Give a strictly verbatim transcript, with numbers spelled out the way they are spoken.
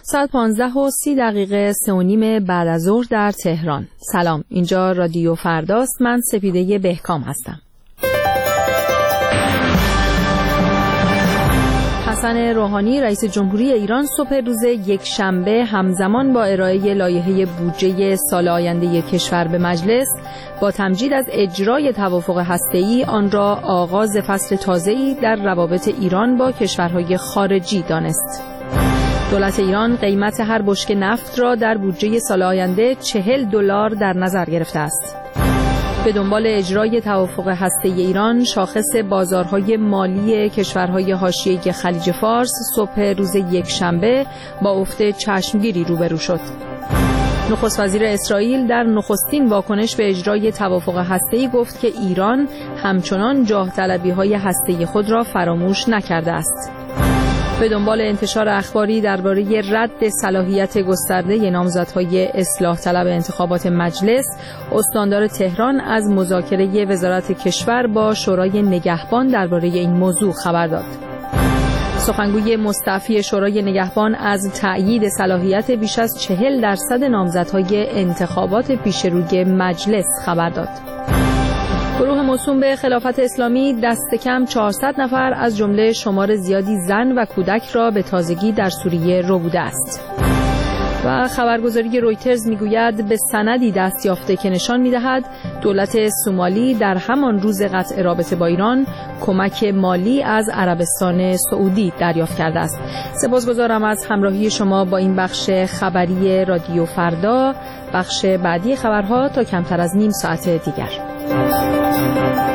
ساعت پانزده و سی دقیقه سه و نیم بعد از ظهر در تهران. سلام، اینجا رادیو فرداست. من سپیده بهکام هستم. حسن روحانی رئیس جمهوری ایران صبح روز یک شنبه همزمان با ارائه لایحه بودجه سال آینده کشور به مجلس با تمجید از اجرای توافق هسته‌ای آن را آغاز فصل تازه‌ای در روابط ایران با کشورهای خارجی دانست. دولت ایران قیمت هر بشکه نفت را در بودجه سال آینده چهل دلار در نظر گرفته است. به دنبال اجرای توافق هسته‌ای ایران، شاخص بازارهای مالی کشورهای حاشیه خلیج فارس صبح روز یکشنبه با افت چشمگیری روبرو شد. نخست وزیر اسرائیل در نخستین واکنش به اجرای توافق هسته‌ای گفت که ایران همچنان جاه طلبی‌های هسته‌ای خود را فراموش نکرده است. به دنبال انتشار اخباری درباره رد صلاحیت گسترده نامزدهای اصلاح طلب انتخابات مجلس، استاندار تهران از مذاکره وزارت کشور با شورای نگهبان درباره این موضوع خبر داد. سخنگوی مستعفی شورای نگهبان از تأیید صلاحیت بیش از چهل درصد نامزدهای انتخابات پیشروی مجلس خبر داد. گروه موسوم به خلافت اسلامی دست کم چهارصد نفر از جمله شمار زیادی زن و کودک را به تازگی در سوریه ربوده است. و خبرگزاری رویترز میگوید به سندی دست یافته که نشان میدهد دولت سومالی در همان روز قطع رابطه با ایران کمک مالی از عربستان سعودی دریافت کرده است. سپاسگزارم از همراهی شما با این بخش خبری رادیو فردا. بخش بعدی خبرها تا کمتر از نیم ساعت دیگر.